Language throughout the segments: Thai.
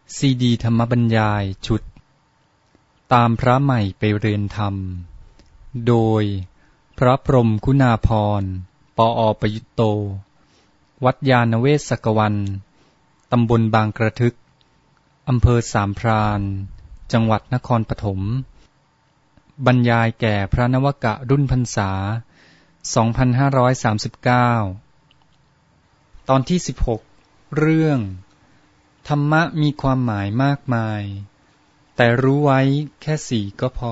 ซีดีธรรมบรรยายชุดตามพระใหม่ไปเรียนธรรมโดยพระพรหมคุณาภรณ์ปอ.ประยุตโตวัดยานเวศกวันตำบลบางกระทึกอำเภอสามพรานจังหวัดนครปฐมบรรยายแก่พระนวกะรุ่นพรรษา 2539 ตอนที่ 16 เรื่องธรรมะมีความหมายมากมายแต่รู้ไว้แค่สี่ก็พอ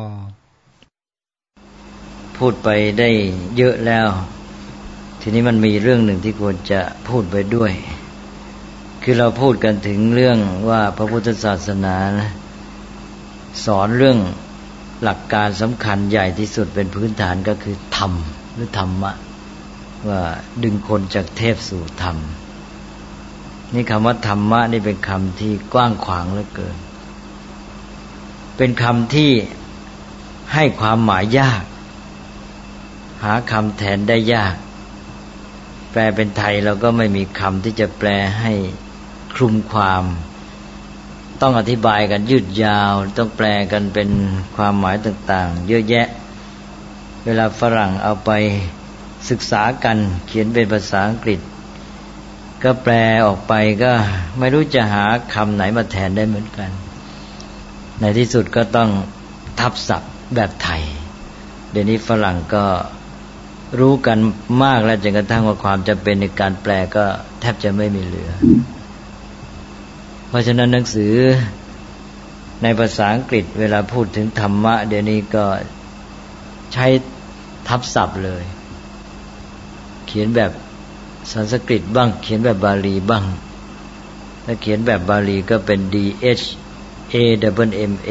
พูดไปได้เยอะแล้วทีนี้มันมีเรื่องหนึ่งที่ควรจะพูดไปด้วยคือเราพูดกันถึงเรื่องว่าพระพุทธศาสนาสอนเรื่องหลักการสำคัญใหญ่ที่สุดเป็นพื้นฐานก็คือธรรมหรือธรรมะว่าดึงคนจากเทพสู่ธรรมนี่คำว่าธรรมะนี่เป็นคำที่กว้างขวางเหลือเกินเป็นคำที่ให้ความหมายยากหาคำแทนได้ยากแปลเป็นไทยเราก็ไม่มีคำที่จะแปลให้คลุมความต้องอธิบายกันยืดยาวต้องแปลกันเป็นความหมายต่างๆเยอะแยะเวลาฝรั่งเอาไปศึกษากันเขียนเป็นภาษาอังกฤษก็แปลออกไปก็ไม่รู้จะหาคำไหนมาแทนได้เหมือนกันในที่สุดก็ต้องทับศัพท์แบบไทยเดี๋ยวนี้ฝรั่งก็รู้กันมากแล้วจนกระทั่งว่าความจำเป็นในการแปลก็แทบจะไม่มีเหลือเพราะฉะนั้นหนังสือในภาษาอังกฤษเวลาพูดถึงธรรมะเดี๋ยวนี้ก็ใช้ทับศัพท์เลยเขียนแบบสันสกฤตบ้างเขียนแบบบาลีบ้างถ้าเขียนแบบบาลีก็เป็น DHAMMA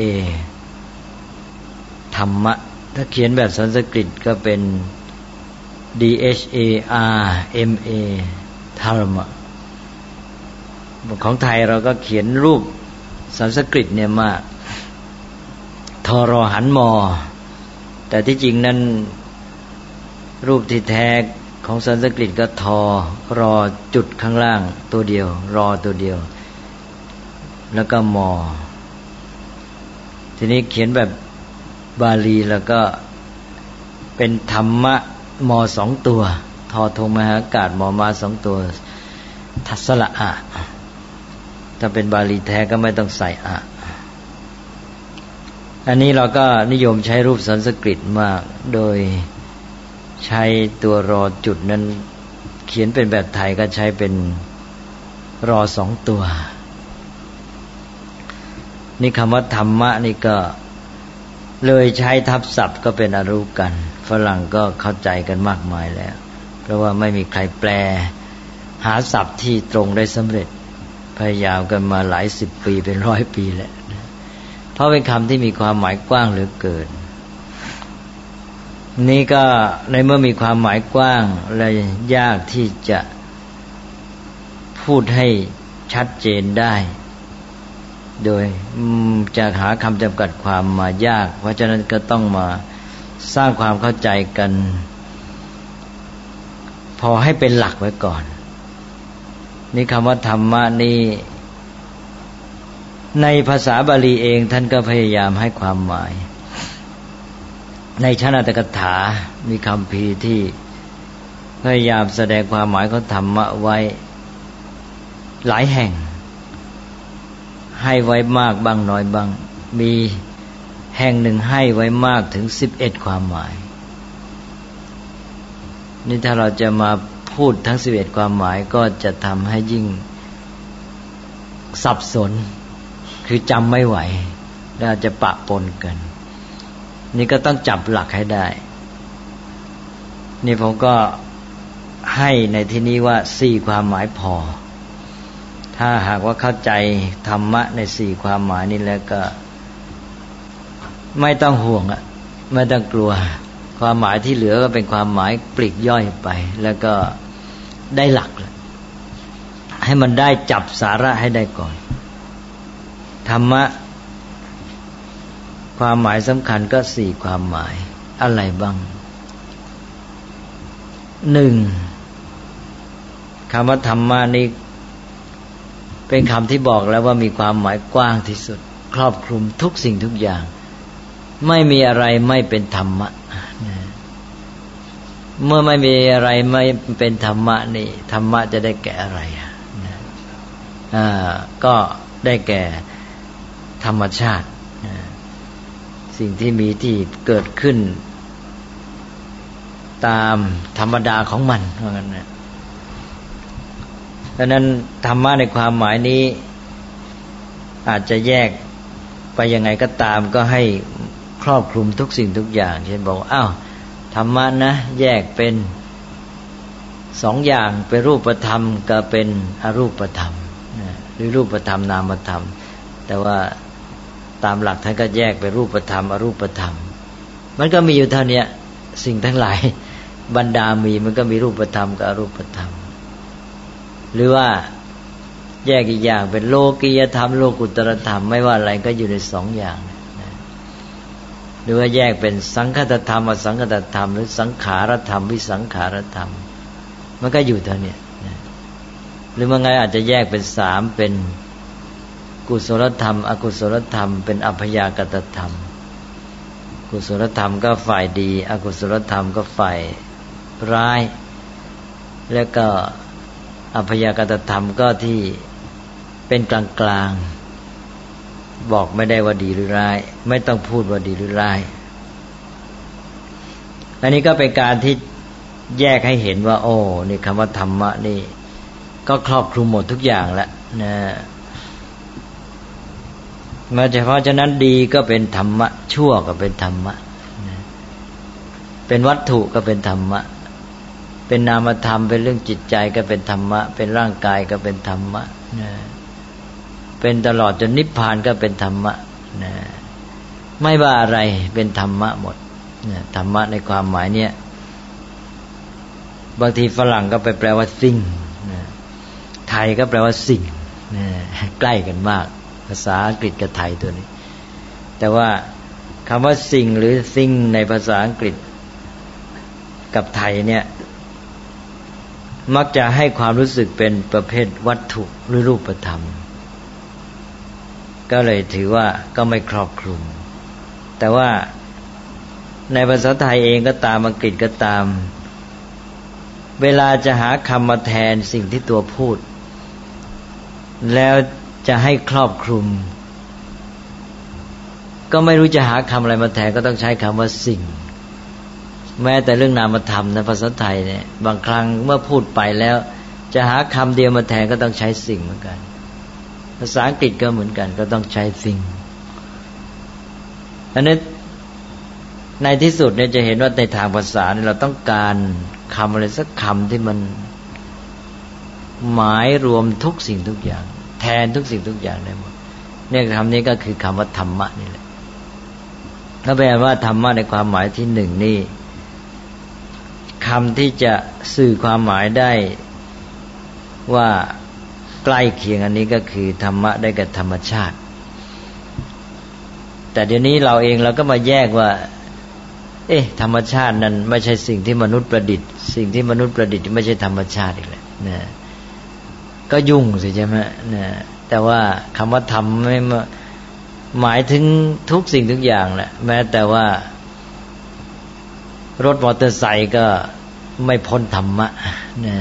ธรรมะถ้าเขียนแบบสันสกฤตก็เป็น DHARMA ธรรมะของไทยเราก็เขียนรูปสันสกฤตเนี่ยมากทรหันมอแต่ที่จริงนั้นรูปที่แท้ของสันสกฤตก็ทอรอจุดข้างล่างตัวเดียวรอตัวเดียวแล้วก็มอทีนี้เขียนแบบบาลีแล้วก็เป็นธรรมะมอสองตัวทอทงมหากาศมอมาสองตัวทัสละอะถ้าเป็นบาลีแท้ก็ไม่ต้องใส่อะอันนี้เราก็นิยมใช้รูปสันสกฤตมากโดยใช้ตัวรอจุดนั้นเขียนเป็นแบบไทยก็ใช้เป็นรอสองตัวนี่คำว่าธรรมะนี่ก็เลยใช้ทับศัพท์ก็เป็นอรูกันฝรั่งก็เข้าใจกันมากมายแล้วเพราะว่าไม่มีใครแปลหาศัพท์ที่ตรงได้สำเร็จพยายามกันมาหลายสิบปีเป็นร้อยปีแล้วเพราะเป็นคำที่มีความหมายกว้างเหลือเกินนี่ก็ในเมื่อมีความหมายกว้างและยากที่จะพูดให้ชัดเจนได้โดยจะหาคำจำกัดความมายากเพราะฉะนั้นก็ต้องมาสร้างความเข้าใจกันพอให้เป็นหลักไว้ก่อนนี่คำว่าธรรมะนี่ในภาษาบาลีเองท่านก็พยายามให้ความหมายในชนะตกถามีคำพีที่พยายามแสดงความหมายของธรรมะไว้หลายแห่งให้ไว้มากบ้างน้อยบ้างมีแห่งหนึ่งให้ไว้มากถึง11ความหมายนี่ถ้าเราจะมาพูดทั้ง11ความหมายก็จะทำให้ยิ่งสับสนคือจำไม่ไหวและอาจจะปะปนกันนี่ก็ต้องจับหลักให้ได้นี่ผมก็ให้ในที่นี้ว่า4ความหมายพอถ้าหากว่าเข้าใจธรรมะใน4ความหมายนี้แล้วก็ไม่ต้องห่วงไม่ต้องกลัวความหมายที่เหลือก็เป็นความหมายปลีกย่อยไปแล้วก็ได้หลักให้มันได้จับสาระให้ได้ก่อนธรรมะความหมายสำคัญก็4ความหมายอะไรบ้าง 1. คำว่าธรรมะนี้เป็นคำที่บอกแล้วว่ามีความหมายกว้างที่สุดครอบคลุมทุกสิ่งทุกอย่างไม่มีอะไรไม่เป็นธรรมะเมื่อไม่มีอะไรไม่เป็นธรรมะนี่ธรรมะจะได้แก่อะไรก็ได้แก่ธรรมชาติสิ่งที่มีที่เกิดขึ้นตามธรรมดาของมันว่างั้นนะดังนั้นธรรมะในความหมายนี้อาจจะแยกไปยังไงก็ตามก็ให้ครอบคลุมทุกสิ่งทุกอย่างเช่นบอกอ้าวธรรมะนะแยกเป็นสองอย่างเป็นรูปธรรมกับเป็นอรูปธรรมหรือรูปธรรมนามธรรมแต่ว่าตามหลักท่านก็แยกเป็นรูปธรรมอรูปธรรมมันก็มีอยู่เท่านี้สิ่งทั้งหลายบรรดามีมันก็มีรูปธรรมกับอรูปธรรมหรือว่าแยกอีกอย่างเป็นโลกียธรรมโลกุตตรธรรมไม่ว่าอะไรก็อยู่ในสองอย่างหรือว่าแยกเป็นสังคตธรรมอสังคตธรรมหรือสังขารธรรมวิสังขารธรรมมันก็อยู่เท่านี้หรือว่าไงอาจจะแยกเป็นสามเป็นกุศลธรรมอกุศลธรรมเป็นอัพยากตธรรมกุศลธรรมก็ฝ่ายดีอกุศลธรรมก็ฝ่ายร้ายแล้วก็อัพยากตธรรมก็ที่เป็นกลางๆบอกไม่ได้ว่าดีหรือร้ายไม่ต้องพูดว่าดีหรือร้ายอันนี้ก็เป็นการที่แยกให้เห็นว่าโอ้นี่คำว่าธรรมะนี่ก็ครอบคลุมหมดทุกอย่างแล้วนะมาเฉพาะฉะนั้นดีก็เป็นธรรมะชั่วก็เป็นธรรมะเป็นวัตถุก็เป็นธรรมะเป็นนามธรรมเป็นเรื่องจิตใจก็เป็นธรรมะเป็นร่างกายก็เป็นธรรมะเป็นตลอดจนนิพพานก็เป็นธรรมะไม่ว่าอะไรเป็นธรรมะหมดธรรมะในความหมายเนี้ยบางทีฝรั่งก็ไปแปลว่าสิ่งไทยก็แปลว่าสิ่งใกล้กันมากภาษาอังกฤษกับไทยตัวนี้แต่ว่าคำว่าสิ่งหรือสิ่งในภาษาอังกฤษกับไทยเนี่ยมักจะให้ความรู้สึกเป็นประเภทวัตถุหรือรูปธรรมก็เลยถือว่าก็ไม่ครอบคลุมแต่ว่าในภาษาไทยเองก็ตามอังกฤษก็ตามเวลาจะหาคำมาแทนสิ่งที่ตัวพูดแล้วจะให้ครอบคลุมก็ไม่รู้จะหาคำอะไรมาแทนก็ต้องใช้คำว่าสิ่งแม้แต่เรื่องนามธรรมในภาษาไทยเนี่ยบางครั้งเมื่อพูดไปแล้วจะหาคำเดียวมาแทนก็ต้องใช้สิ่งเหมือนกันภาษาอังกฤษก็เหมือนกันก็ต้องใช้สิ่งอันนี้ในที่สุดเนี่ยจะเห็นว่าในทางภาษาเนี่ยเราต้องการคำอะไรสักคำที่มันหมายรวมทุกสิ่งทุกอย่างแทนทุกสิ่งทุกอย่างได้หมดเนี่ยคำนี้ก็คือคำว่าธรรมะนี่แหละถ้าแปลว่าธรรมะในความหมายที่หนึ่งนี่คำที่จะสื่อความหมายได้ว่าใกล้เคียงอันนี้ก็คือธรรมะได้กับธรรมชาติแต่เดี๋ยวนี้เราเองเราก็มาแยกว่าธรรมชาตินั้นไม่ใช่สิ่งที่มนุษย์ประดิษฐ์สิ่งที่มนุษย์ประดิษฐ์ไม่ใช่ธรรมชาติอีกแล้วนะก็ยุ่งสิใช่ไหมนะแต่ว่าคำว่าธรรมไม่หมายถึงทุกสิ่งทุกอย่างแหละแม้แต่ว่ารถมอเตอร์ไซค์ก็ไม่พ้นธรรมะนะ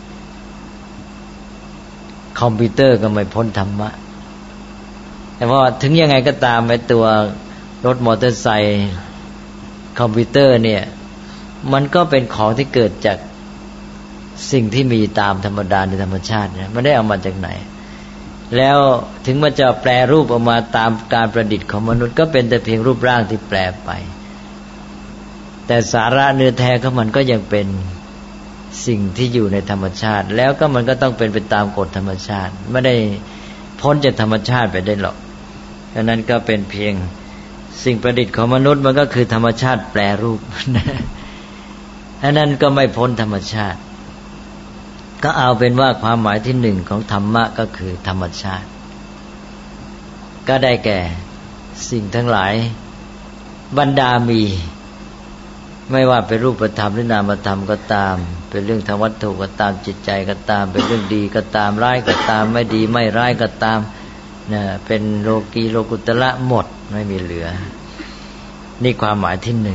คอมพิวเตอร์ก็ไม่พ้นธรรมะแต่ว่าถึงยังไงก็ตามไอ้ตัวรถมอเตอร์ไซค์คอมพิวเตอร์เนี่ยมันก็เป็นของที่เกิดจากสิ่งที่มีตามธรรมดาในธรรมชาติเนี่ยมันได้เอามาจากไหนแล้วถึงมันจะแปรรูปออกมาตามการประดิษฐ์ของมนุษย์ก็เป็นแต่เพียงรูปร่างที่แปรไปแต่สาระเนื้อแท้ของมันก็ยังเป็นสิ่งที่อยู่ในธรรมชาติแล้วก็มันก็ต้องเป็นไปตามกฎธรรมชาติไม่ได้พ้นจากธรรมชาติไปได้หรอกฉะนั้นก็เป็นเพียงสิ่งประดิษฐ์ของมนุษย์มันก็คือธรรมชาติแปรรูปฉะนั้นก็ไม่พ้นธรรมชาติก็เอาเป็นว่าความหมายที่หนึ่งของธรรมะก็คือธรรมชาติก็ได้แก่สิ่งทั้งหลายบรรดามีไม่ว่าเป็นรูปธรรมหรือนามธรรมก็ตามเป็นเรื่องทางวัตถุก็ตามจิตใจก็ตามเป็นเรื่องดีก็ตามร้ายก็ตามไม่ดีไม่ร้ายก็ตามเป็นโลกีโลกุตระหมดไม่มีเหลือนี่ความหมายที่หนึ่ง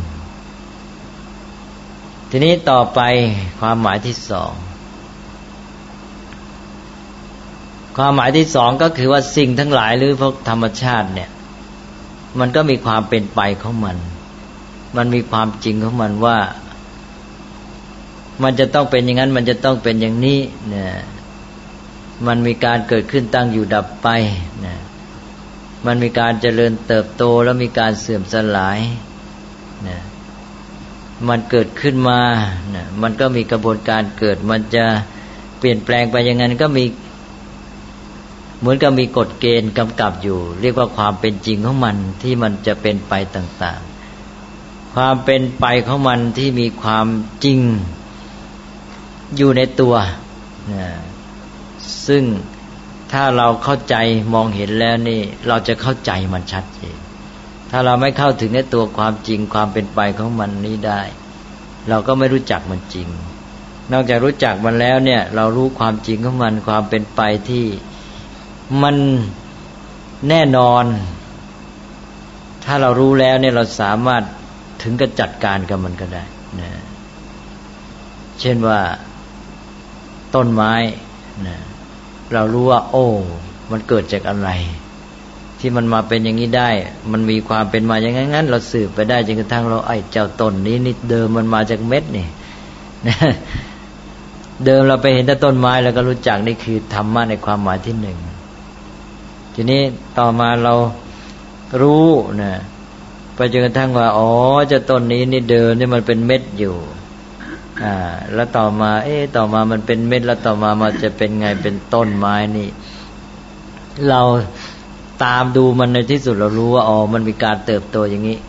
ทีนี้ต่อไปความหมายที่สองความหมายที่สองก็คือว่าสิ่งทั้งหลายหรือพวกธรรมชาติเนี่ยมันก็มีความเป็นไปของมันมีความจริงของมันว่ามันจะต้องเป็นอย่างนั้นมันจะต้องเป็นอย่างนี้เนี่ยมันมีการเกิดขึ้นตั้งอยู่ดับไปเนี่ยมันมีการเจริญเติบโตแล้วมีการเสื่อมสลายเนี่ยมันเกิดขึ้นมาเนี่ยมันก็มีกระบวนการเกิดมันจะเปลี่ยนแปลงไปอย่างนั้นก็มีเหมือนกับมีกฎเกณฑ์กำกับอยู่เรียกว่าความเป็นจริงของมันที่มันจะเป็นไปต่างๆความเป็นไปของมันที่มีความจริงอยู่ในตัวนะซึ่งถ้าเราเข้าใจมองเห็นแล้วนี่เราจะเข้าใจมันชัดเจนถ้าเราไม่เข้าถึงในตัวความจริงความเป็นไปของมันนี้ได้เราก็ไม่รู้จักมันจริงนอกจากรู้จักมันแล้วเนี่ยเรารู้ความจริงของมันความเป็นไปที่มันแน่นอนถ้าเรารู้แล้วเนี่ยเราสามารถถึงกับจัดการกับมันก็ได้นะเช่นว่าต้นไม้นะเรารู้ว่าโอ้มันเกิดจากอะไรที่มันมาเป็นอย่างนี้ได้มันมีความเป็นมาอย่างงั้นเราสืบไปได้จนกระทั่งเราไอ้เจ้าต้นนี้นี่เดิมมันมาจากเม็ดนี่นะเดิมเราไปเห็นแต่ต้นไม้แล้วก็รู้จักนี่คือธรรมะในความหมายที่หนึ่งทีนี้ต่อมาเรารู้นะไปจนกระทั่งว่าอ๋อเจ้าต้นนี้นี่เดิมนี่มันเป็นเม็ดอยู่แล้วต่อมาต่อมามันเป็นเม็ดแล้วต่อมามันจะเป็นไงเป็นต้นไม้นี่เราตามดูมันในที่สุดเรารู้ว่าอ๋อมันมีการเติบโตอย่างนี้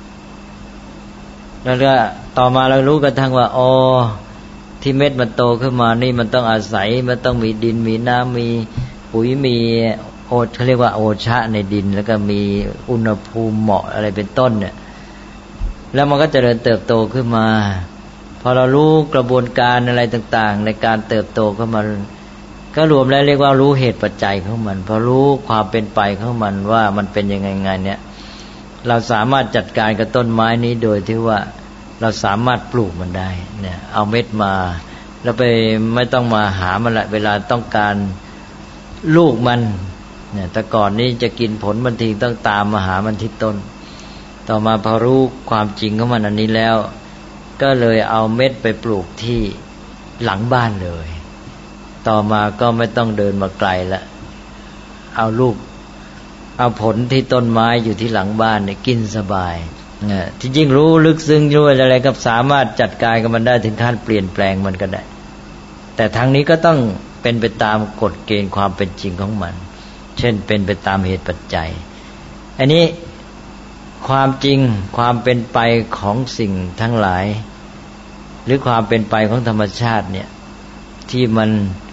แล้วก็ต่อมาเรารู้กระทั่งว่าอ๋อที่เม็ดมันโตขึ้นมานี่มันต้องอาศัยมันต้องมีดินมีน้ำมีปุ๋ยมีเขาเรียกว่าโอชะในดินแล้วก็มีอุณหภูมิเหมาะอะไรเป็นต้นเนี่ยแล้วมันก็เจริญเติบโตขึ้นมาพอเรารู้กระบวนการอะไรต่างๆในการเติบโตของมันก็รวมแล้วเรียกว่ารู้เหตุปัจจัยของมันพอรู้ความเป็นไปของมันว่ามันเป็นยังไงเนี่ยเราสามารถจัดการกับต้นไม้นี้โดยที่ว่าเราสามารถปลูกมันได้เนี่ยเอาเม็ดมาแล้วไปไม่ต้องมาหามันละเวลาต้องการลูกมันเนี่ยแต่ก่อนนี้จะกินผลมันทีต้องตามมาหามันที่ต้นต่อมาพอรู้ความจริงของมันอันนี้แล้วก็เลยเอาเม็ดไปปลูกที่หลังบ้านเลยต่อมาก็ไม่ต้องเดินมาไกลละเอาลูกเอาผลที่ต้นไม้อยู่ที่หลังบ้านเนี่ยกินสบายที่จริงรู้ลึกซึ้งด้วยอะไรก็สามารถจัดการกับมันได้ถึงขั้นเปลี่ยนแปลงมันก็ได้แต่ทางนี้ก็ต้องเป็นไปตามกฎเกณฑ์ความเป็นจริงของมันเช่นเป็นไปตามเหตุปัจจัยอันนี้ความจริงความเป็นไปของสิ่งทั้งหลายหรือความเป็นไปของธรรมชาติเนี่ยที่มัน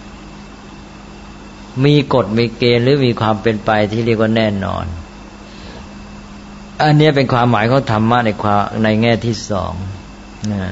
มีกฎมีเกณฑ์หรือมีความเป็นไปที่เรียกว่าแน่นอนอันนี้เป็นความหมายของธรรมะในแง่ที่สองนะ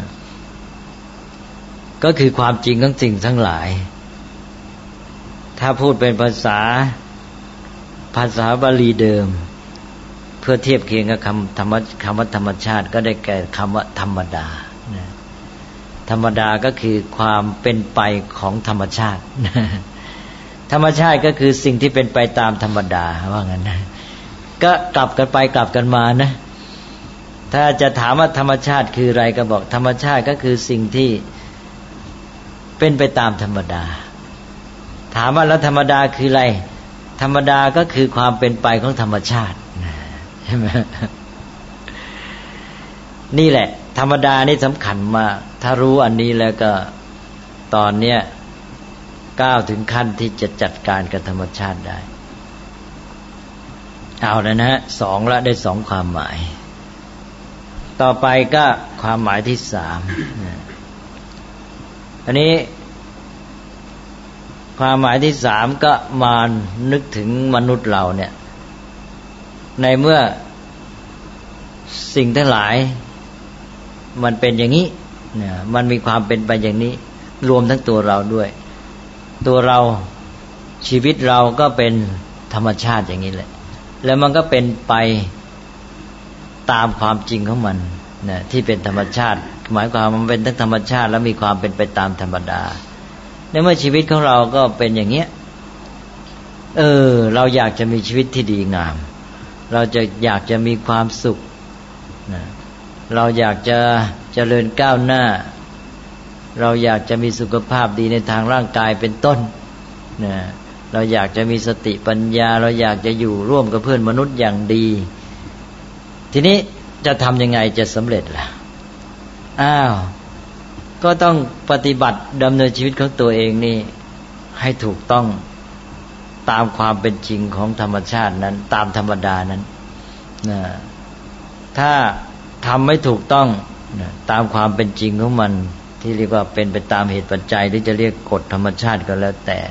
ก็คือความจริงของสิ่งทั้งหลายถ้าพูดเป็นภาษาบาลีเดิมเพื่อเทียบเคียงกับคำว่าธรรมชาติก็ได้แก่คำว่าธรรมดาธรรมดาก็คือความเป็นไปของธรรมชาติธรรมชาติก็คือสิ่งที่เป็นไปตามธรรมดาว่างั้นนะก็กลับกันไปกลับกันมานะถ้าจะถามว่าธรรมชาติคืออะไรก็บอกธรรมชาติก็คือสิ่งที่เป็นไปตามธรรมดาถามว่าแล้วธรรมดาคืออะไรธรรมดาก็คือความเป็นไปของธรรมชาติใช่ไหมนี่แหละธรรมดานี่สำคัญมากถ้ารู้อันนี้แล้วก็ตอนเนี้ยก้าวถึงขั้นที่จะจัดการกับธรรมชาติได้เอาแล้วนะสองละได้สองความหมายต่อไปก็ความหมายที่สามอันนี้ความหมายที่สามก็มานึกถึงมนุษย์เราเนี่ยในเมื่อสิ่งทั้งหลายมันเป็นอย่างนี้เนี่ยมันมีความเป็นไปอย่างนี้รวมทั้งตัวเราด้วยตัวเราชีวิตเราก็เป็นธรรมชาติอย่างนี้แหละแล้วมันก็เป็นไปตามความจริงของมันนะที่เป็นธรรมชาติหมายความมันเป็นทั้งธรรมชาติแล้วมีความเป็นไปตามธรรมดาในเมื่อชีวิตของเราก็เป็นอย่างเงี้ยเราอยากจะมีชีวิตที่ดีงามเราจะอยากจะมีความสุขนะเราอยากจะเจริญก้าวหน้าเราอยากจะมีสุขภาพดีในทางร่างกายเป็นต้นนะเราอยากจะมีสติปัญญาเราอยากจะอยู่ร่วมกับเพื่อนมนุษย์อย่างดีทีนี้จะทำยังไงจะสำเร็จล่ะก็ต้องปฏิบัติดำเนินชีวิตของตัวเองนี่ให้ถูกต้องตามความเป็นจริงของธรรมชาตินั้นตามธรรมดานั้นนะถ้าทำไม่ถูกต้องนะตามความเป็นจริงของมันที่เรียกว่าเป็นไปตามเหตุปัจจัยหรือจะเรียกกฎธรรมชาติก็แล้วแต่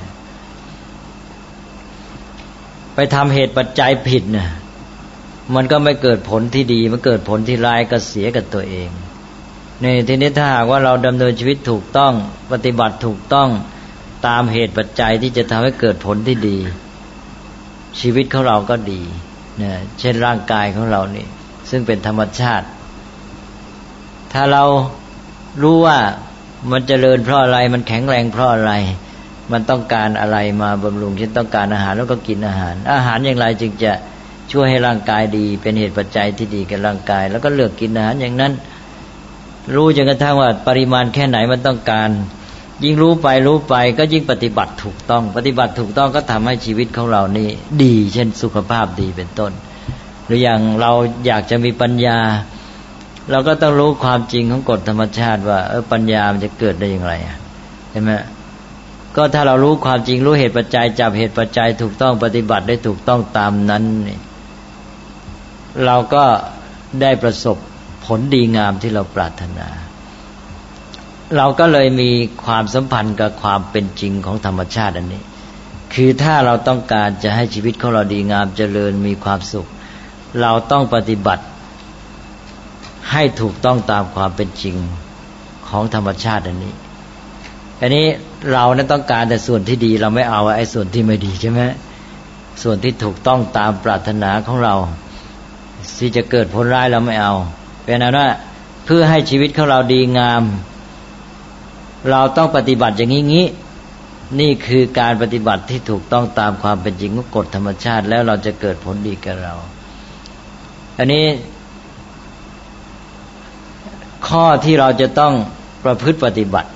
ไปทำเหตุปัจจัยผิดนะมันก็ไม่เกิดผลที่ดีมันเกิดผลที่ร้ายก็เสียกับตัวเองนี่ทีนี้ถ้าหากว่าเราดำเนินชีวิตถูกต้องปฏิบัติถูกต้องตามเหตุปัจจัยที่จะทำให้เกิดผลที่ดีชีวิตของเราก็ดีนะเช่นร่างกายของเรานี่ซึ่งเป็นธรรมชาติถ้าเรารู้ว่ามันเจริญเพราะอะไรมันแข็งแรงเพราะอะไรมันต้องการอะไรมาบำรุงเช่นต้องการอาหารแล้วก็กินอาหารอย่างไรจึงจะช่วยให้ร่างกายดีเป็นเหตุปัจจัยที่ดีกับร่างกายแล้วก็เลือกกินอาหารอย่างนั้นรู้จนกระทั่งว่าปริมาณแค่ไหนมันต้องการยิ่งรู้ไปก็ยิ่งปฏิบัติถูกต้องปฏิบัติถูกต้องก็ทำให้ชีวิตของเรานี่ดีเช่นสุขภาพดีเป็นต้นหรืออย่างเราอยากจะมีปัญญาเราก็ต้องรู้ความจริงของกฎธรรมชาติว่าปัญญามันจะเกิดได้อย่างไรใช่ไหมก็ถ้าเรารู้ความจริงรู้เหตุปัจจัยจับเหตุปัจจัยถูกต้องปฏิบัติได้ถูกต้องตามนั้นนี่เราก็ได้ประสบผลดีงามที่เราปรารถนาเราก็เลยมีความสัมพันธ์กับความเป็นจริงของธรรมชาติอันนี้คือถ้าเราต้องการจะให้ชีวิตของเราดีงามเจริญมีความสุขเราต้องปฏิบัติให้ถูกต้องตามความเป็นจริงของธรรมชาติอันนี้เรานั้นต้องการแต่ส่วนที่ดีเราไม่เอาไอ้ส่วนที่ไม่ดีใช่ไหมส่วนที่ถูกต้องตามปรารถนาของเราที่จะเกิดผลร้ายเราไม่เอาเป็นนั้นว่าเพื่อให้ชีวิตของเราดีงามเราต้องปฏิบัติอย่างนี้นี่คือการปฏิบัติที่ถูกต้องตามความเป็นจริงของกฎธรรมชาติแล้วเราจะเกิดผลดีกับเราอันนี้ข้อที่เราจะต้องประพฤติปฏิบัติ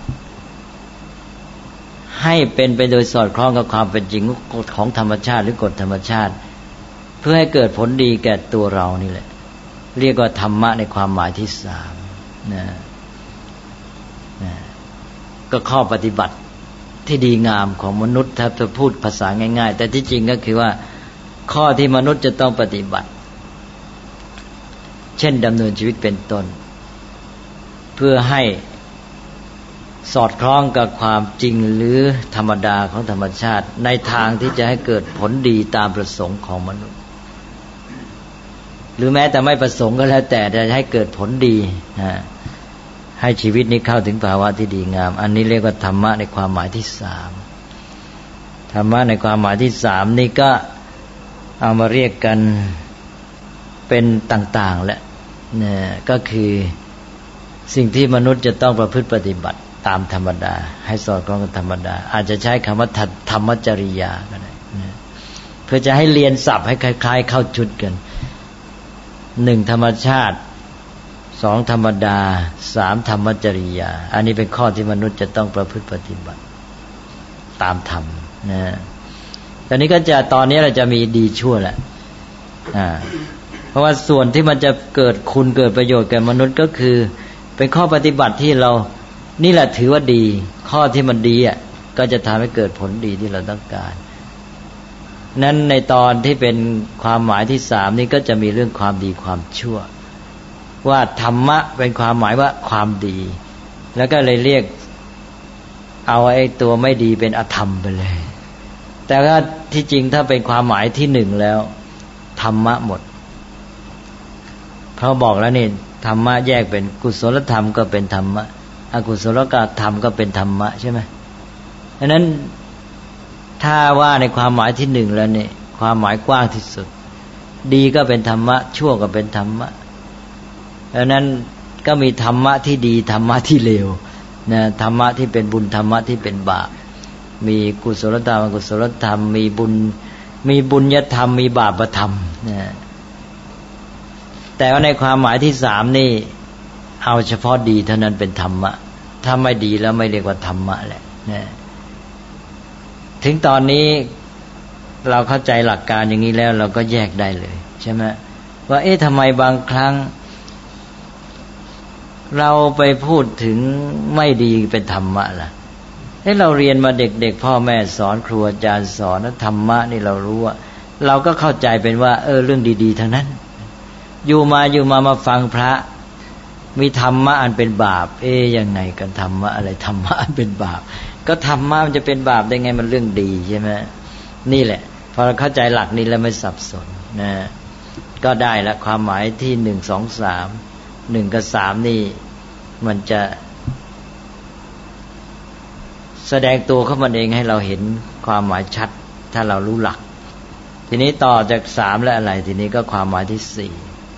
ให้เป็นไปโดยสอดคล้องกับความเป็นจริงของธรรมชาติหรือกฎธรรมชาติเพื่อให้เกิดผลดีแก่ตัวเรานี่แหละเรียกว่าธรรมะในความหมายที่3นะก็ข้อปฏิบัติที่ดีงามของมนุษย์ถ้าจะพูดภาษาง่ายๆแต่ที่จริงก็คือว่าข้อที่มนุษย์จะต้องปฏิบัติเช่นดำเนินชีวิตเป็นต้นเพื่อให้สอดคล้องกับความจริงหรือธรรมดาของธรรมชาติในทางที่จะให้เกิดผลดีตามประสงค์ของมนุษย์หรือแม้แต่ไม่ประสงค์ก็แล้วแต่จะให้เกิดผลดีให้ชีวิตนี้เข้าถึงภาวะที่ดีงามอันนี้เรียกว่าธรรมะในความหมายที่3ธรรมะในความหมายที่3นี่ก็เอามาเรียกกันเป็นต่างๆและก็คือสิ่งที่มนุษย์จะต้องประพฤติปฏิบัติตามธรรมดาให้สอดคล้องกับธรรมดาอาจจะใช้คำว่าธรรมจริยาก็ได้เพื่อจะให้เรียนศัพท์ให้คล้ายๆเข้าชุดกัน1ธรรมชาติ2ธรรมดา3ธรรมจริยาอันนี้เป็นข้อที่มนุษย์จะต้องประพฤติปฏิบัติตามธรรมนะตอนนี้ก็จะตอนนี้เราจะมีดีชั่วแหละเพราะว่าส่วนที่มันจะเกิดคุณเกิดประโยชน์แก่มนุษย์ก็คือเป็นข้อปฏิบัติที่เรานี่แหละถือว่าดีข้อที่มันดีก็จะทำให้เกิดผลดีที่เราต้องการนั้นในตอนที่เป็นความหมายที่3นี่ก็จะมีเรื่องความดีความชั่วว่าธรรมะเป็นความหมายว่าความดีแล้วก็เลยเรียกเอาไอ้ตัวไม่ดีเป็นอธรรมไปเลยแต่ว่าที่จริงถ้าเป็นความหมายที่1แล้วธรรมะหมดเพราะบอกแล้วนี่ธรรมะแยกเป็นกุศลธรรมก็เป็นธรรมะอกุศลธรรมก็เป็นธรรมะใช่ไหมดังนั้นถ้าว่าในความหมายที่หนึ่งแล้วเนี่ยความหมายกว้างที่สุดดีก็เป็นธรรมะชั่วก็เป็นธรรมะดังนั้นก็มีธรรมะที่ดีธรรมะที่เลวนะธรรมะที่เป็นบุญธรรมะที่เป็นบาปมีกุศลธรรมอกุศลธรรมมีบุญญธรรมมีบาปธรรมนะแต่ว่าในความหมายที่สามนี่เอาเฉพาะดีเท่านั้นเป็นธรรมะถ้าไม่ดีแล้วไม่เรียกว่าธรรมะแหละนะถึงตอนนี้เราเข้าใจหลักการอย่างนี้แล้วเราก็แยกได้เลยใช่ไหมว่าทำไมบางครั้งเราไปพูดถึงไม่ดีเป็นธรรมะล่ะเราเรียนมาเด็กๆพ่อแม่สอนครูอาจารย์สอนธรรมะนี่เรารู้ว่าเราก็เข้าใจเป็นว่าเรื่องดีๆทั้งนั้นอยู่มามาฟังพระมีธรรมะอันเป็นบาปยังไงกันธรรมะอะไรธรรมะอันเป็นบาปก็ธรรมะมันจะเป็นบาปได้ไงมันเรื่องดีใช่ไหมนี่แหละพอเราเข้าใจหลักนี้แล้วไม่สับสนนะก็ได้ละความหมายที่1 2 3 1กับ3นี่มันจะแสดงตัวเข้ามันเองให้เราเห็นความหมายชัดถ้าเรารู้หลักทีนี้ต่อจาก3และอะไรทีนี้ก็ความหมายที่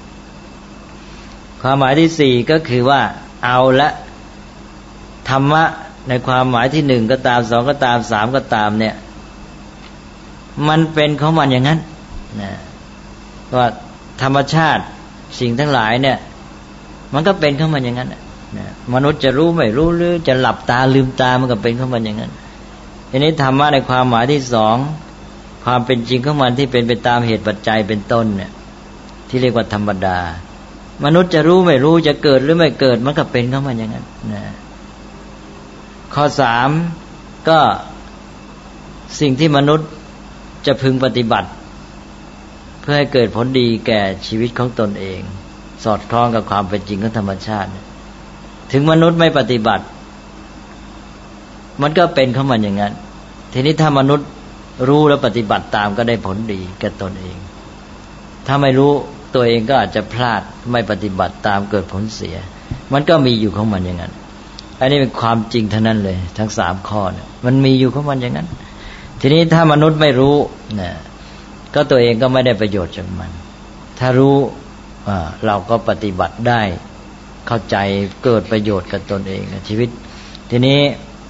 4ความหมายที่4ก็คือว่าเอาละธรรมะในความหมายที่1ก็ตาม2ก็ตาม3ก็ตามเนี่ยมันเป็นของมันอย่างนั้นนะว่าธรรมชาติสิ่งทั้งหลายเนี่ยมันก็เป็นของมันอย่างนั้นนะมนุษย์จะรู้ไม่รู้หรือจะหลับตาลืมตามันก็เป็นของมันอย่างนั้นทีนี้ธรรมะในความหมายที่2ความเป็นจริงของมันที่เป็นไปตามเหตุปัจจัยเป็นต้นเนี่ยที่เรียกว่าธรรมดามนุษย์จะรู้ไม่รู้จะเกิดหรือไม่เกิดมันก็เป็นของมันอย่างนั้นนะข้อ3ก็สิ่งที่มนุษย์จะพึงปฏิบัติเพื่อให้เกิดผลดีแก่ชีวิตของตนเองสอดคล้องกับความเป็นจริงของธรรมชาติถึงมนุษย์ไม่ปฏิบัติมันก็เป็นของมันอย่างนั้นทีนี้ถ้ามนุษย์รู้และปฏิบัติตามก็ได้ผลดีแก่ตนเองถ้าไม่รู้ตัวเองก็อาจจะพลาดไม่ปฏิบัติตามเกิดผลเสียมันก็มีอยู่ของมันอย่างนั้นอันนี้เป็นความจริงเท่านั้นเลยทั้ง3ข้อเนี่ยมันมีอยู่ของมันอย่างนั้นทีนี้ถ้ามนุษย์ไม่รู้นะก็ตัวเองก็ไม่ได้ประโยชน์จากมันถ้ารู้เราก็ปฏิบัติได้เข้าใจเกิดประโยชน์กับตนเองในชีวิตทีนี้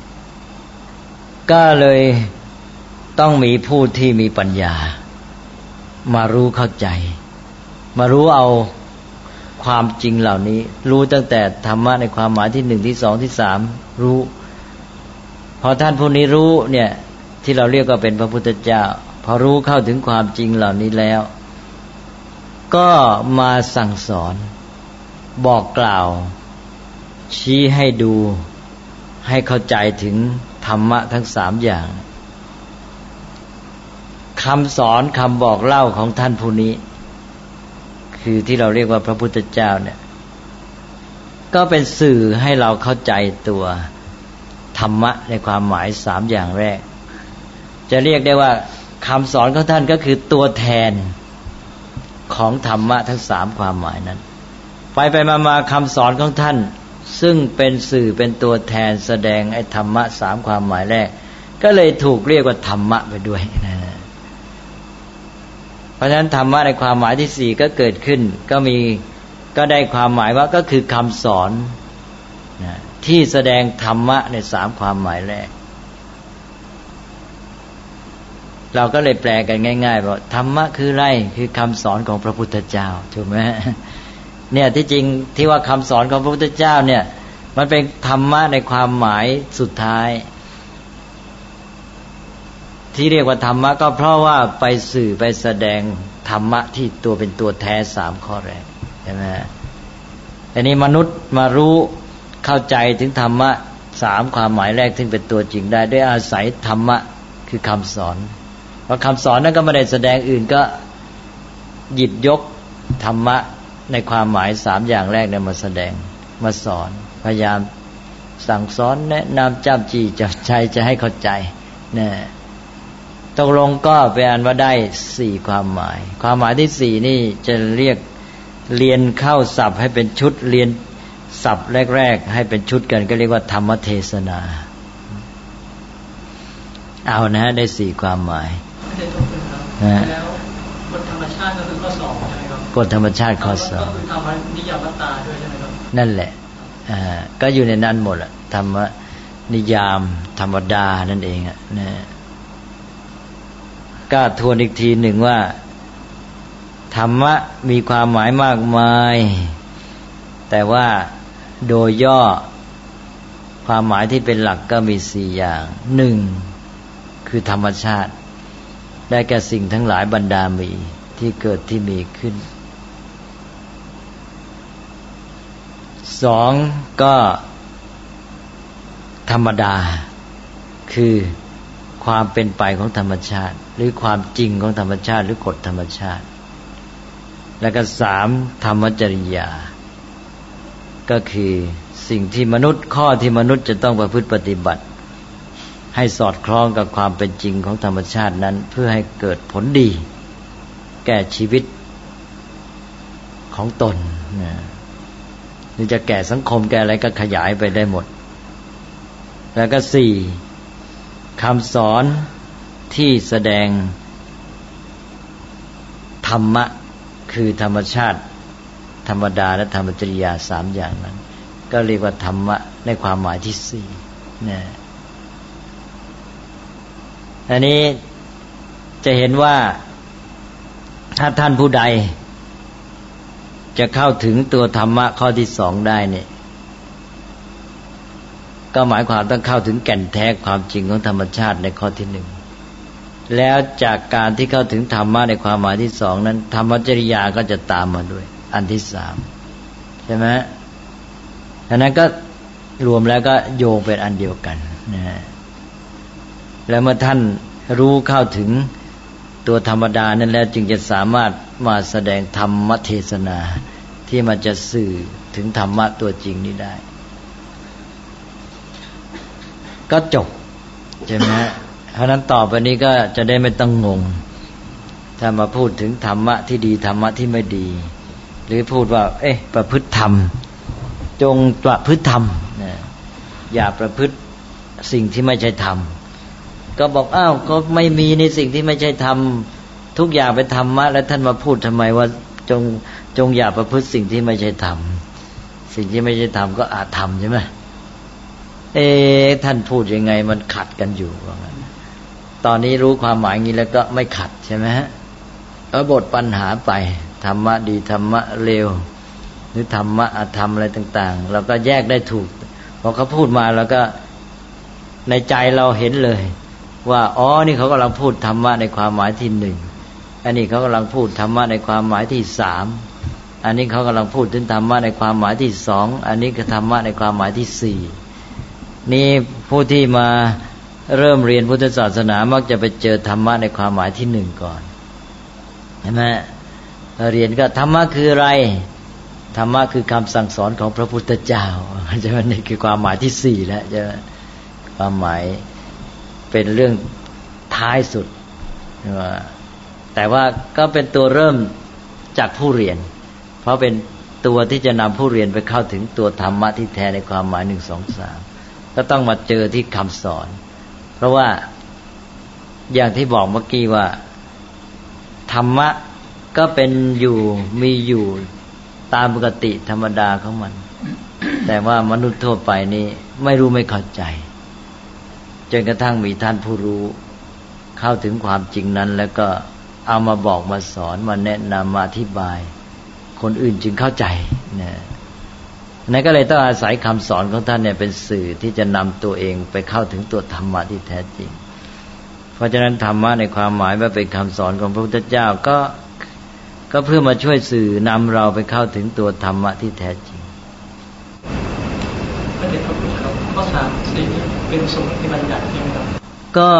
ก็เลยต้องมีผู้ที่มีปัญญามารู้เข้าใจมารู้เอาความจริงเหล่านี้รู้ตั้งแต่ธรรมะในความหมายที่1ที่2ที่3รู้พอท่านผู้นี้รู้เนี่ยที่เราเรียกว่าเป็นพระพุทธเจ้าพอรู้เข้าถึงความจริงเหล่านี้แล้วก็มาสั่งสอนบอกกล่าวชี้ให้ดูให้เข้าใจถึงธรรมะทั้ง3อย่างคำสอนคำบอกเล่าของท่านผู้นี้คือที่เราเรียกว่าพระพุทธเจ้าเนี่ยก็เป็นสื่อให้เราเข้าใจตัวธรรมะในความหมาย3อย่างแรกจะเรียกได้ว่าคำสอนของท่านก็คือตัวแทนของธรรมะทั้ง3ความหมายนั้นไปมาคำสอนของท่านซึ่งเป็นสื่อเป็นตัวแทนแสดงไอ้ธรรมะ3ความหมายแรกก็เลยถูกเรียกว่าธรรมะไปด้วยนะเพราะฉะนั้นธรรมะในความหมายที่4ก็เกิดขึ้นก็ได้ความหมายว่าก็คือคำสอนนะที่แสดงธรรมะใน3ความหมายแรกเราก็เลยแปลกันง่ายๆว่าธรรมะคืออะไรคือคำสอนของพระพุทธเจ้าถูกไหมเนี่ยที่จริงที่ว่าคำสอนของพระพุทธเจ้าเนี่ยมันเป็นธรรมะในความหมายสุดท้ายที่เรียกว่าธรรมะก็เพราะว่าไปสื่อไปแสดงธรรมะที่ตัวเป็นตัวแท้3ข้อแรกใช่ไหมอันนี้มนุษย์มารู้เข้าใจถึงธรรมะ3ความหมายแรกที่เป็นตัวจริงได้ด้วยอาศัยธรรมะคือคำสอนเพราะคำสอนนั้นก็ไม่ได้แสดงอื่นก็หยิบยกธรรมะในความหมาย3อย่างแรกเนี่ยมาแสดงมาสอนพยายามสั่งสอนแนะนำจ้ำจี้จับใจจะให้เข้าใจเนี่ยตกลงก็เป็นอันว่าได้4ความหมายความหมายที่4นี่จะเรียกเรียนเข้าศัพท์ให้เป็นชุดเรียนศัพท์แรกๆให้เป็นชุดกันก็เรียกว่าธรรมเทศนาเอานะได้4ความหมายแล้วกฎธรรมชาติก็คือข้อ2ใช่ไหมครับกฎธรรมชาติข้อ2ก็คือธรรมนิยามตาด้วยใช่ไหมครับนั่นแหละก็อยู่ในนั้นหมดอะธรรมนิยามธรรมดานั่นเองอะนะก็ทวนอีกทีหนึ่งว่าธรรมะมีความหมายมากมายแต่ว่าโดยย่อความหมายที่เป็นหลักก็มี4อย่าง1คือธรรมชาติได้แก่สิ่งทั้งหลายบรรดามีที่เกิดที่มีขึ้น2ก็ธรรมดาคือความเป็นไปของธรรมชาติหรือความจริงของธรรมชาติหรือกฎธรรมชาติแล้วก็3ธรรมจริยาก็คือสิ่งที่มนุษย์ข้อที่มนุษย์จะต้องประพฤติปฏิบัติให้สอดคล้องกับความเป็นจริงของธรรมชาตินั้นเพื่อให้เกิดผลดีแก่ชีวิตของตนหรือจะแก่สังคมแก่อะไรก็ขยายไปได้หมดแล้วก็4คำสอนที่แสดงธรรมะคือธรรมชาติธรรมดาและธรรมจริยา3อย่างนั้นก็เรียกว่าธรรมะในความหมายที่4นะอันนี้จะเห็นว่าถ้าท่านผู้ใดจะเข้าถึงตัวธรรมะข้อที่2ได้เนี่ยก็หมายความต้องเข้าถึงแก่นแท้ความจริงของธรรมชาติในข้อที่1แล้วจากการที่เข้าถึงธรรมะในความหมายที่2นั้นธรรมจริยาก็จะตามมาด้วยอันที่3ใช่ไหมฉะนั้นก็รวมแล้วก็โยงเป็นอันเดียวกันนะฮะแล้วเมื่อท่านรู้เข้าถึงตัวธรรมดานั้นแล้วจึงจะสามารถมาแสดงธรรมเทศนาที่มันจะสื่อถึงธรรมะตัวจริงนี้ได้ก็จบใช่ไหมเพราะนั้นต่อไปนี้ก็จะได้ไม่ต้องงงถ้ามาพูดถึงธรรมะที่ดีธรรมะที่ไม่ดีหรือพูดว่าประพฤติธรรมจงประพฤติธรรมอย่าประพฤติสิ่งที่ไม่ใช่ธรรมก็บอกอ้าวก็ไม่มีในสิ่งที่ไม่ใช่ธรรมทุกอย่างเป็นธรรมะแล้วท่านมาพูดทำไมว่าจงอย่าประพฤติสิ่งที่ไม่ใช่ธรรมสิ่งที่ไม่ใช่ธรรมก็อาธรรมใช่ไหมท่านพูดยังไงมันขัดกันอยู่ว่างั้นตอนนี้รู้ความหมายงี้แล้วก็ไม่ขัดใช่ไหมฮะเอาบทปัญหาไปธรรมะดีธรรมะเลวหรือธรรมะอธรรมอะไรต่างๆเราก็แยกได้ถูกพอเขาพูดมาแล้วก็ในใจเราเห็นเลยว่าอ๋อนี่เขากำลังพูดธรรมะในความหมายที่1อันนี้เขากำลังพูดธรรมะในความหมายที่3อันนี้เขากำลังพูดถึงธรรมะในความหมายที่2อันนี้ก็ธรรมะในความหมายที่4นี่ผู้ที่มาเริ่มเรียนพุทธศาสนามักจะไปเจอธรรมะในความหมายที่1ก่อนใช่ไหมเรียนก็ธรรมะคืออะไรธรรมะคือคำสั่งสอนของพระพุทธเจ้าใช่ไหมนี่คือความหมายที่4แล้วใช่ไหมความหมายเป็นเรื่องท้ายสุดแต่ว่าก็เป็นตัวเริ่มจากผู้เรียนเพราะเป็นตัวที่จะนำผู้เรียนไปเข้าถึงตัวธรรมะที่แท้ในความหมาย1 2 3ก็ต้องมาเจอที่คำสอนเพราะว่าอย่างที่บอกเมื่อกี้ว่าธรรมะก็เป็นอยู่มีอยู่ตามปกติธรรมดาของมันแต่ว่ามนุษย์ทั่วไปนี่ไม่รู้ไม่เข้าใจจนกระทั่งมีท่านผู้รู้เข้าถึงความจริงนั้นแล้วก็เอามาบอกมาสอนมาแนะนำมาอธิบายคนอื่นจึงเข้าใจนั่นก็เลยต้องอาศัยคำสอนของท่านเนี่ยเป็นสื่อที่จะนำตัวเองไปเข้าถึงตัวธรรมะที่แท้จริงเพราะฉะนั้นธรรมะในความหมายว่าเป็นคำสอนของพระพุทธเจ้าก็เพื่อมาช่วยสื่อนำเราไปเข้าถึงตัวธรรมะที่แท้จริงพระเดชพระคุณครับข้อ3 4เป็นสมมติบัญญัติใช่ไหมครับก็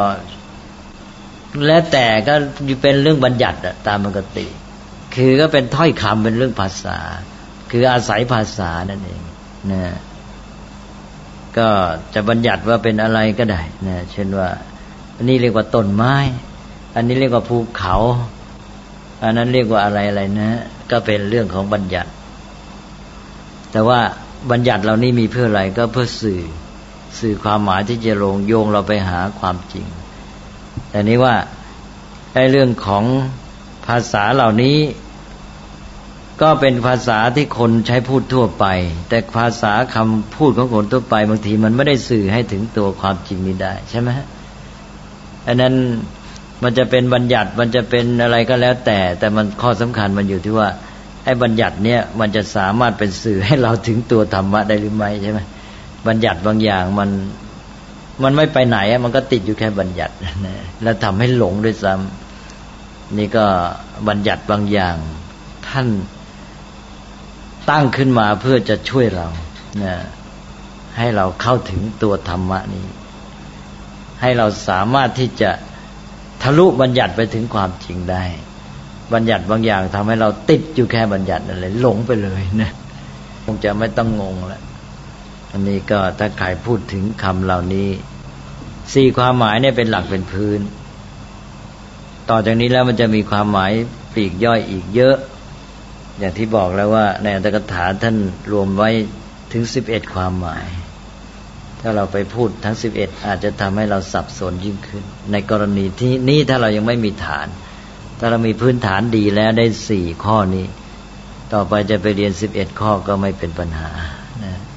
แล้วแต่ก็เป็นเรื่องบัญญัติตามปกติคือก็เป็นถ้อยคำเป็นเรื่องภาษาคืออาศัยภาษานั่นเองนะก็จะบัญญัติว่าเป็นอะไรก็ได้นะเช่นว่าอันนี้เรียกว่าต้นไม้อันนี้เรียกว่าภูเขาอันนั้นเรียกว่าอะไรนะก็เป็นเรื่องของบัญญัติแต่ว่าบัญญัติเหล่านี้มีเพื่ออะไรก็เพื่อสื่อความหมายที่จะโยงเราไปหาความจริงแต่นี้ว่าไอ้เรื่องของภาษาเหล่านี้ก็เป็นภาษาที่คนใช้พูดทั่วไปแต่ภาษาคำพูดของคนทั่วไปบางทีมันไม่ได้สื่อให้ถึงตัวความจริงนี้ได้ใช่ไหมอันนั้นมันจะเป็นบัญญัติมันจะเป็นอะไรก็แล้วแต่มันข้อสำคัญมันอยู่ที่ว่าไอ้บัญญัติเนี่ยมันจะสามารถเป็นสื่อให้เราถึงตัวธรรมะได้หรือไม่ใช่ไหมบัญญัติบางอย่างมันไม่ไปไหนมันก็ติดอยู่แค่บัญญัติแล้วทำให้หลงด้วยซ้ำนี่ก็บัญญัติบางอย่างท่านตั้งขึ้นมาเพื่อจะช่วยเราให้เราเข้าถึงตัวธรรมะนี้ให้เราสามารถที่จะทะลุบัญญัติไปถึงความจริงได้บัญญัติบางอย่างทำให้เราติดอยู่แค่บัญญัตินั่นเลยหลงไปเลยนะคงจะไม่ต้องงงแล้วอันนี้ก็ถ้าใครพูดถึงคำเหล่านี้4ความหมายเนี่ยเป็นหลักเป็นพื้นต่อจากนี้แล้วมันจะมีความหมายปลีกย่อยอีกเยอะอย่างที่บอกแล้วว่าในอัตถกถาท่านรวมไว้ถึง11ความหมายถ้าเราไปพูดทั้ง11อาจจะทำให้เราสับสนยิ่งขึ้นในกรณีที่นี้ถ้าเรายังไม่มีฐานถ้าเรามีพื้นฐานดีแล้วได้4ข้อนี้ต่อไปจะไปเรียน11ข้อก็ไม่เป็นปัญหานะ